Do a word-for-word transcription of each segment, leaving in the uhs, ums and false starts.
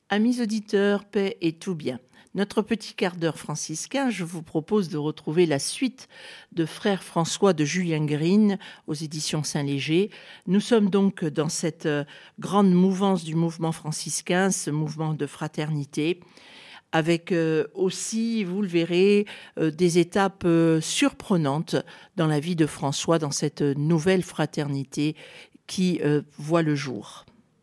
Amis auditeurs, paix et tout bien. Notre petit quart d'heure franciscain, je vous propose de retrouver la suite de Frère François de Julien Green aux éditions Saint-Léger. Nous sommes donc dans cette euh, grande mouvance du mouvement franciscain, ce mouvement de fraternité, avec euh, aussi, vous le verrez, euh, des étapes euh, surprenantes dans la vie de François, dans cette nouvelle fraternité qui euh, voit le jour.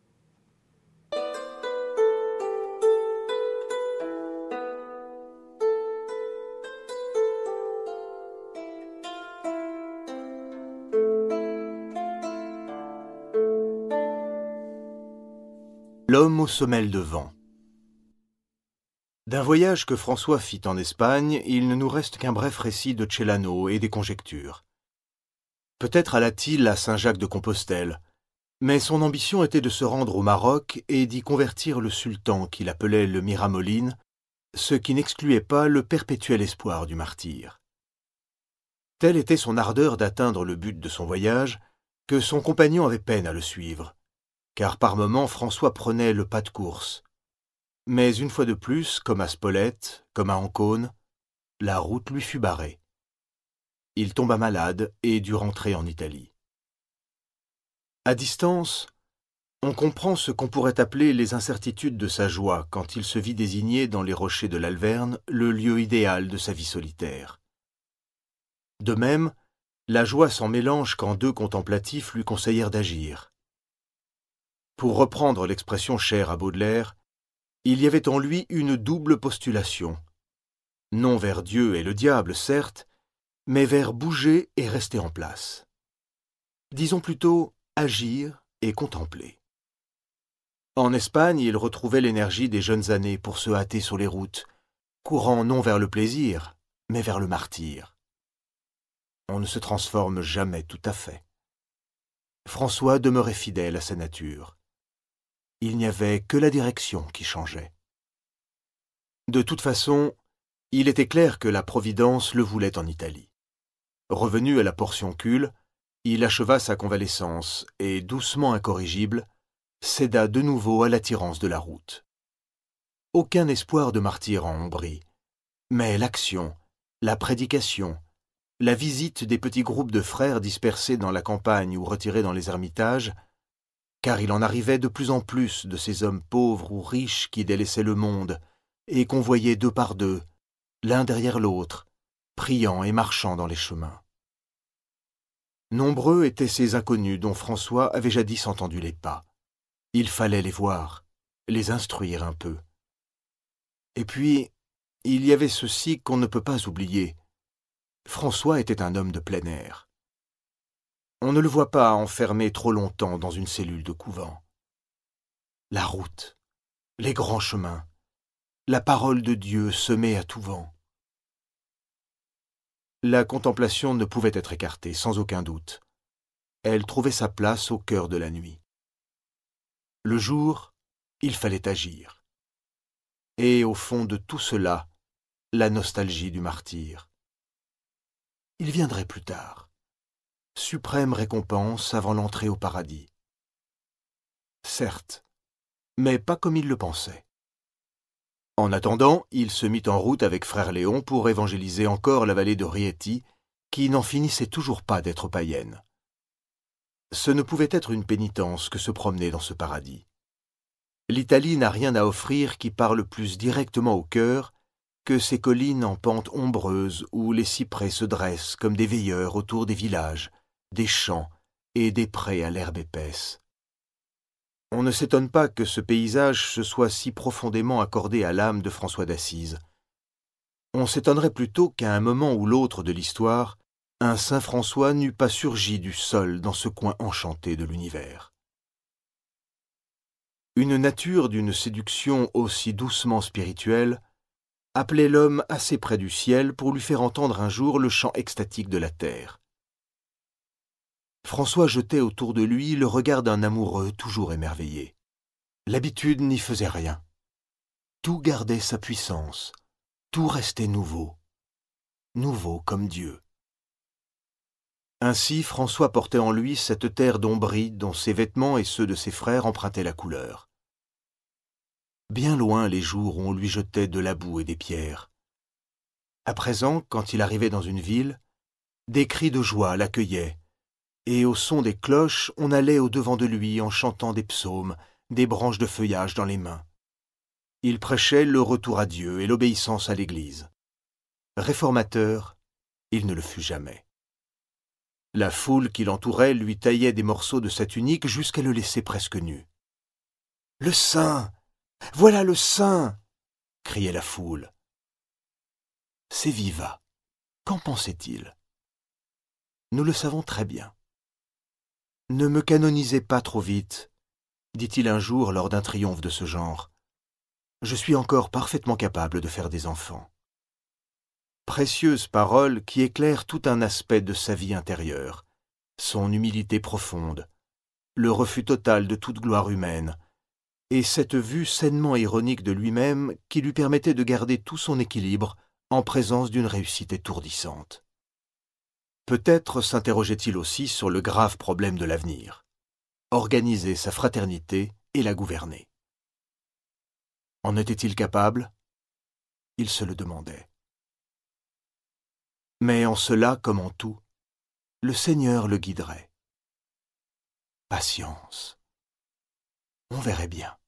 L'homme aux semelles de vent. D'un voyage que François fit en Espagne, il ne nous reste qu'un bref récit de Celano et des conjectures. Peut-être alla-t-il à Saint-Jacques-de-Compostelle, mais son ambition était de se rendre au Maroc et d'y convertir le sultan qu'il appelait le Miramoline, ce qui n'excluait pas le perpétuel espoir du martyr. Telle était son ardeur d'atteindre le but de son voyage, que son compagnon avait peine à le suivre, car par moments François prenait le pas de course. Mais une fois de plus, comme à Spolète, comme à Ancône, la route lui fut barrée. Il tomba malade et dut rentrer en Italie. À distance, on comprend ce qu'on pourrait appeler les incertitudes de sa joie quand il se vit désigner dans les rochers de l'Alverne le lieu idéal de sa vie solitaire. De même, la joie s'en mélange quand deux contemplatifs lui conseillèrent d'agir. Pour reprendre l'expression chère à Baudelaire, il y avait en lui une double postulation, non vers Dieu et le diable, certes, mais vers bouger et rester en place. Disons plutôt agir et contempler. En Espagne, il retrouvait l'énergie des jeunes années pour se hâter sur les routes, courant non vers le plaisir, mais vers le martyre. On ne se transforme jamais tout à fait. François demeurait fidèle à sa nature. Il n'y avait que la direction qui changeait. De toute façon, il était clair que la Providence le voulait en Italie. Revenu à la Portiuncule, il acheva sa convalescence et, doucement incorrigible, céda de nouveau à l'attirance de la route. Aucun espoir de martyr en Ombrie, mais l'action, la prédication, la visite des petits groupes de frères dispersés dans la campagne ou retirés dans les ermitages, car il en arrivait de plus en plus de ces hommes pauvres ou riches qui délaissaient le monde et qu'on voyait deux par deux, l'un derrière l'autre, priant et marchant dans les chemins. Nombreux étaient ces inconnus dont François avait jadis entendu les pas. Il fallait les voir, les instruire un peu. Et puis, il y avait ceci qu'on ne peut pas oublier. François était un homme de plein air. On ne le voit pas enfermé trop longtemps dans une cellule de couvent. La route, les grands chemins, la parole de Dieu semée à tout vent. La contemplation ne pouvait être écartée, sans aucun doute. Elle trouvait sa place au cœur de la nuit. Le jour, il fallait agir. Et au fond de tout cela, la nostalgie du martyr. Il viendrait plus tard. Suprême récompense avant l'entrée au paradis. Certes, mais pas comme il le pensait. En attendant, il se mit en route avec frère Léon pour évangéliser encore la vallée de Rieti, qui n'en finissait toujours pas d'être païenne. Ce ne pouvait être une pénitence que se promener dans ce paradis. L'Italie n'a rien à offrir qui parle plus directement au cœur que ces collines en pente ombreuse où les cyprès se dressent comme des veilleurs autour des villages, des champs et des prés à l'herbe épaisse. On ne s'étonne pas que ce paysage se soit si profondément accordé à l'âme de François d'Assise. On s'étonnerait plutôt qu'à un moment ou l'autre de l'histoire, un saint François n'eût pas surgi du sol dans ce coin enchanté de l'univers. Une nature d'une séduction aussi doucement spirituelle appelait l'homme assez près du ciel pour lui faire entendre un jour le chant extatique de la terre. François jetait autour de lui le regard d'un amoureux toujours émerveillé. L'habitude n'y faisait rien. Tout gardait sa puissance, tout restait nouveau, nouveau comme Dieu. Ainsi, François portait en lui cette terre d'Ombrie dont ses vêtements et ceux de ses frères empruntaient la couleur. bien loin les jours où on lui jetait de la boue et des pierres. À présent, quand il arrivait dans une ville, des cris de joie l'accueillaient, et au son des cloches, on allait au-devant de lui en chantant des psaumes, des branches de feuillage dans les mains. Il prêchait le retour à Dieu et l'obéissance à l'Église. Réformateur, il ne le fut jamais. La foule qui l'entourait lui taillait des morceaux de sa tunique jusqu'à le laisser presque nu. « Le saint! Voilà le saint !» criait la foule. Séviva, qu'en pensait-il? Nous le savons très bien. « Ne me canonisez pas trop vite, » dit-il un jour lors d'un triomphe de ce genre. « Je suis encore parfaitement capable de faire des enfants. » Précieuses paroles qui éclairent tout un aspect de sa vie intérieure, son humilité profonde, le refus total de toute gloire humaine, et cette vue sainement ironique de lui-même qui lui permettait de garder tout son équilibre en présence d'une réussite étourdissante. Peut-être s'interrogeait-il aussi sur le grave problème de l'avenir, organiser sa fraternité et la gouverner. En était-il capable? Il se le demandait. Mais en cela, comme en tout, le Seigneur le guiderait. Patience. On verrait bien.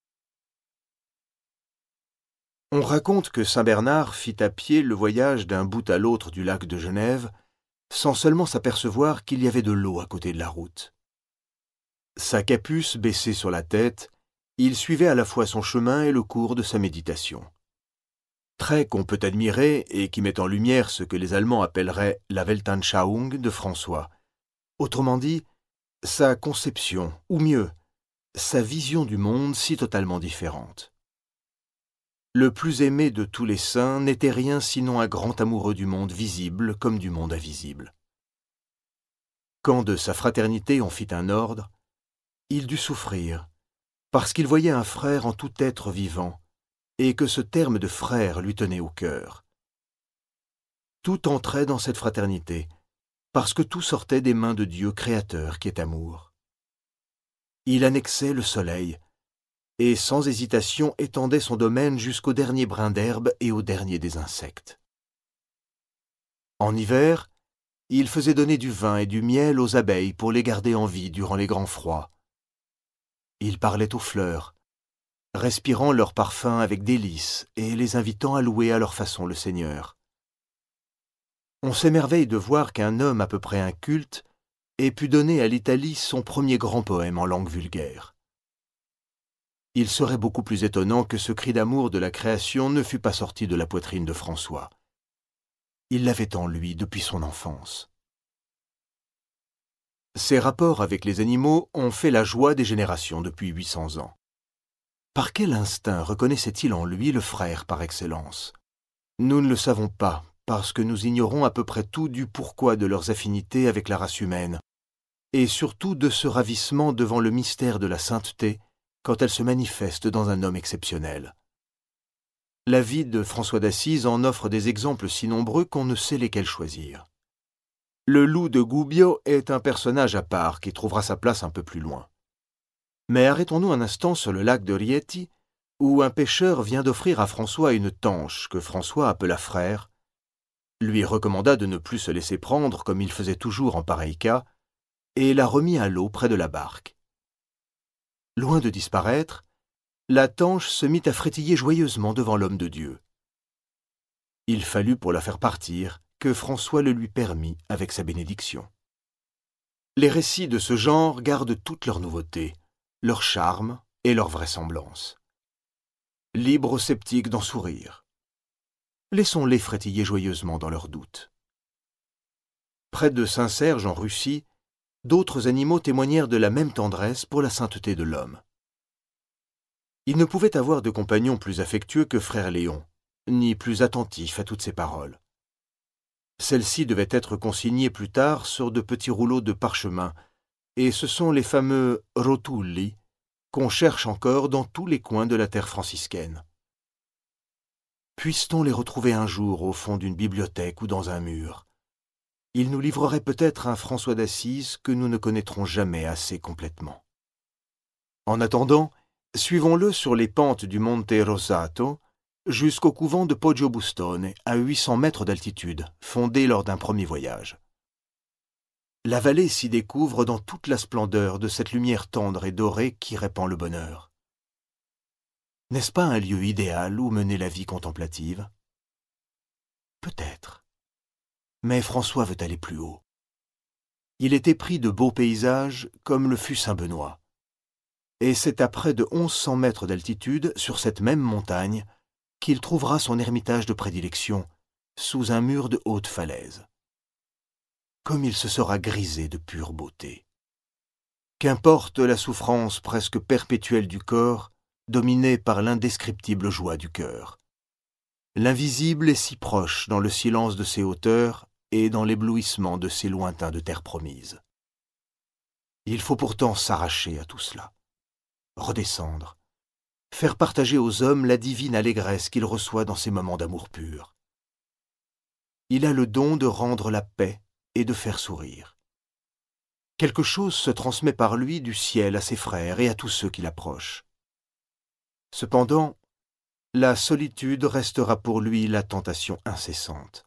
On raconte que saint Bernard fit à pied le voyage d'un bout à l'autre du lac de Genève, sans seulement s'apercevoir qu'il y avait de l'eau à côté de la route. Sa capuce baissée sur la tête, il suivait à la fois son chemin et le cours de sa méditation. Trait qu'on peut admirer et qui met en lumière ce que les Allemands appelleraient la Weltanschauung de François. Autrement dit, sa conception, ou mieux, sa vision du monde si totalement différente. Le plus aimé de tous les saints n'était rien sinon un grand amoureux du monde visible comme du monde invisible. Quand de sa fraternité on fit un ordre, il dut souffrir, parce qu'il voyait un frère en tout être vivant, et que ce terme de frère lui tenait au cœur. Tout entrait dans cette fraternité, parce que tout sortait des mains de Dieu créateur qui est amour. Il annexait le soleil, et sans hésitation étendait son domaine jusqu'au dernier brin d'herbe et au dernier des insectes. En hiver, il faisait donner du vin et du miel aux abeilles pour les garder en vie durant les grands froids. Il parlait aux fleurs, respirant leur parfum avec délice et les invitant à louer à leur façon le Seigneur. On s'émerveille de voir qu'un homme à peu près inculte ait pu donner à l'Italie son premier grand poème en langue vulgaire. Il serait beaucoup plus étonnant que ce cri d'amour de la création ne fût pas sorti de la poitrine de François. Il l'avait en lui depuis son enfance. Ses rapports avec les animaux ont fait la joie des générations depuis huit cents ans. Par quel instinct reconnaissait-il en lui le frère par excellence? Nous ne le savons pas, parce que nous ignorons à peu près tout du pourquoi de leurs affinités avec la race humaine, et surtout de ce ravissement devant le mystère de la sainteté quand elle se manifeste dans un homme exceptionnel. La vie de François d'Assise en offre des exemples si nombreux qu'on ne sait lesquels choisir. Le loup de Gubbio est un personnage à part qui trouvera sa place un peu plus loin. Mais arrêtons-nous un instant sur le lac de Rieti, où un pêcheur vient d'offrir à François une tanche que François appela frère, lui recommanda de ne plus se laisser prendre comme il faisait toujours en pareil cas, et la remit à l'eau près de la barque. Loin de disparaître, la tanche se mit à frétiller joyeusement devant l'homme de Dieu. Il fallut pour la faire partir que François le lui permit avec sa bénédiction. Les récits de ce genre gardent toute leur nouveauté, leur charme et leur vraisemblance. Libre aux sceptiques d'en sourire. Laissons-les frétiller joyeusement dans leurs doutes. Près de Saint-Serge, en Russie, d'autres animaux témoignèrent de la même tendresse pour la sainteté de l'homme. Il ne pouvait avoir de compagnon plus affectueux que frère Léon, ni plus attentif à toutes ses paroles. Celles-ci devaient être consignées plus tard sur de petits rouleaux de parchemin, et ce sont les fameux rotulli qu'on cherche encore dans tous les coins de la terre franciscaine. Puisse-t-on les retrouver un jour au fond d'une bibliothèque ou dans un mur? Ils nous livreraient peut-être un François d'Assise que nous ne connaîtrons jamais assez complètement. En attendant, Suivons-le sur les pentes du Monte Rosato jusqu'au couvent de Poggiobustone, à huit cents mètres d'altitude, fondé lors d'un premier voyage. La vallée s'y découvre dans toute la splendeur de cette lumière tendre et dorée qui répand le bonheur. N'est-ce pas un lieu idéal où mener la vie contemplative? Peut-être. Mais François veut aller plus haut. Il est épris de beaux paysages comme le fut Saint-Benoît. Et c'est à près de onze cents mètres d'altitude, sur cette même montagne, qu'il trouvera son ermitage de prédilection, sous un mur de haute falaise. Comme il se sera grisé de pure beauté. Qu'importe la souffrance presque perpétuelle du corps, dominée par l'indescriptible joie du cœur. L'invisible est si proche dans le silence de ses hauteurs et dans l'éblouissement de ces lointains de terre promise. Il faut pourtant s'arracher à tout cela, redescendre, faire partager aux hommes la divine allégresse qu'il reçoit dans ces moments d'amour pur. Il a le don de rendre la paix et de faire sourire. Quelque chose se transmet par lui du ciel à ses frères et à tous ceux qui l'approchent. Cependant, la solitude restera pour lui la tentation incessante.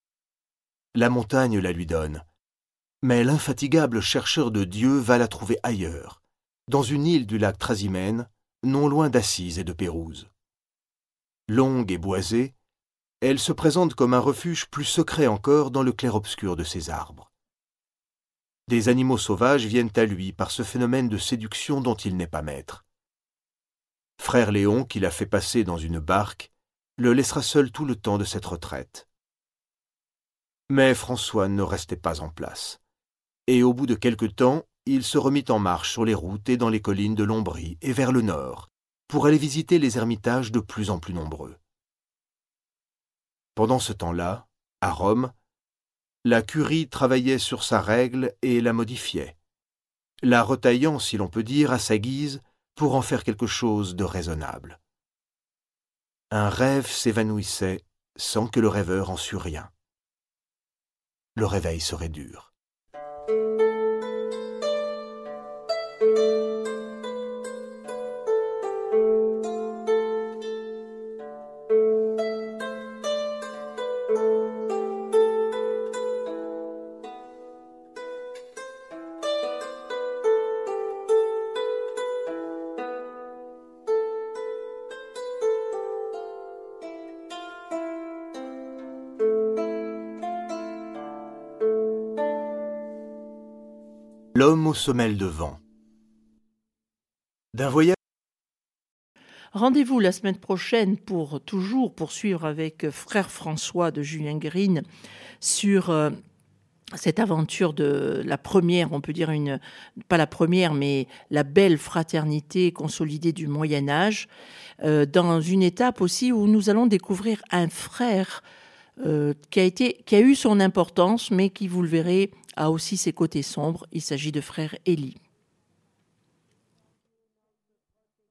La montagne la lui donne, mais l'infatigable chercheur de Dieu va la trouver ailleurs, dans une île du lac Trasimène, non loin d'Assise et de Pérouse. Longue et boisée, elle se présente comme un refuge plus secret encore dans le clair-obscur de ses arbres. Des animaux sauvages viennent à lui par ce phénomène de séduction dont il n'est pas maître. Frère Léon, qui l'a fait passer dans une barque, le laissera seul tout le temps de cette retraite. Mais François ne restait pas en place, et au bout de quelque temps, il se remit en marche sur les routes et dans les collines de l'Ombrie et vers le nord, pour aller visiter les ermitages de plus en plus nombreux. Pendant ce temps-là, à Rome, la curie travaillait sur sa règle et la modifiait, la retaillant, si l'on peut dire, à sa guise, pour en faire quelque chose de raisonnable. Un rêve s'évanouissait sans que le rêveur en sût rien. Le réveil serait dur. L'homme aux semelles de vent. D'un voyage. Rendez-vous la semaine prochaine pour toujours poursuivre avec Frère François de Julien Green sur euh, cette aventure de la première, on peut dire une, pas la première, mais la belle fraternité consolidée du Moyen-Âge, euh, dans une étape aussi où nous allons découvrir un frère euh, qui a été, qui a eu son importance, mais qui, vous le verrez, a aussi ses côtés sombres. Il s'agit de frère Élie.